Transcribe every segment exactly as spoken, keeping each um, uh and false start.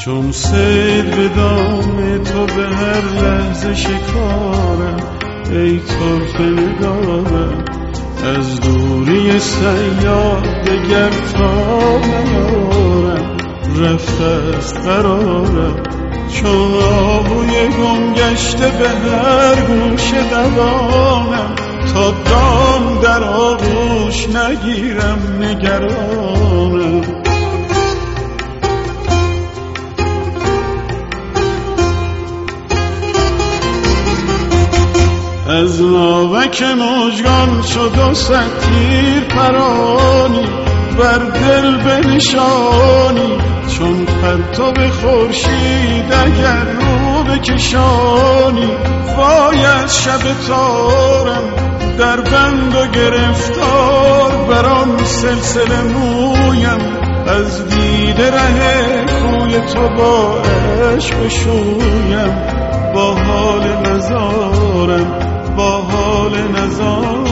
چون صید به دام تو به هر لحظه شکارم، ای طرفه نگارم از دوری صیاد دگر تا نیارم، رفته است قرارم چون آهوی گم گشته به هر گوشه دوانم، تا دام در آغوش نگیرم نگرانم. از ناوک مژگان شد و صد تیر پرانی، بر دل بنشانی چون پرتو خورشید اگر رو بکشانی. وای از شب تارم در بند و گرفتار، بران سلسله مویم از دیده ره کوی تو با عشق شویم. با حال نزارم با حال نزارم.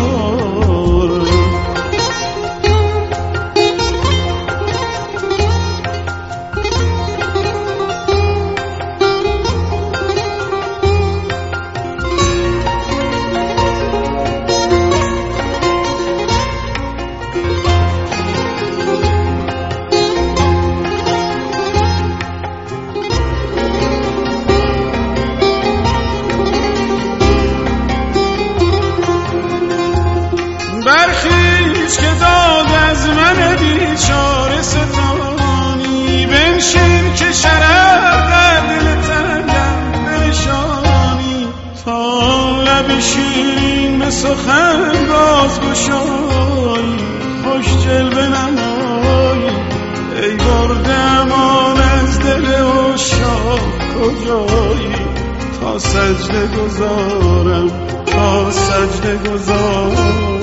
برخیز که داد از من بیچاره ستانی، بنشین که شرر در دل تنگم بنشانی. تا لب شیرین به سخن راز گشایی، خوش جلوه نمایی ای برده امان از دل عشاق کجایی. تا سجده گذارم تا سجده گذارم.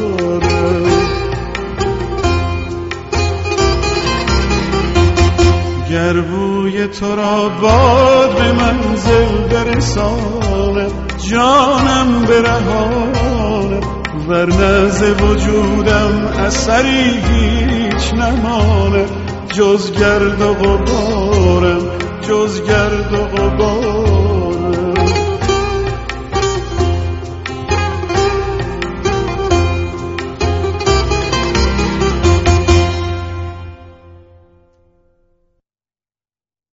گر بوی تو را باد به منزل برسانم، جانم برهانم ورنه ز وجودم اثری هیچ نمانم. جز گرد و غبارم جز گرد و غبارم.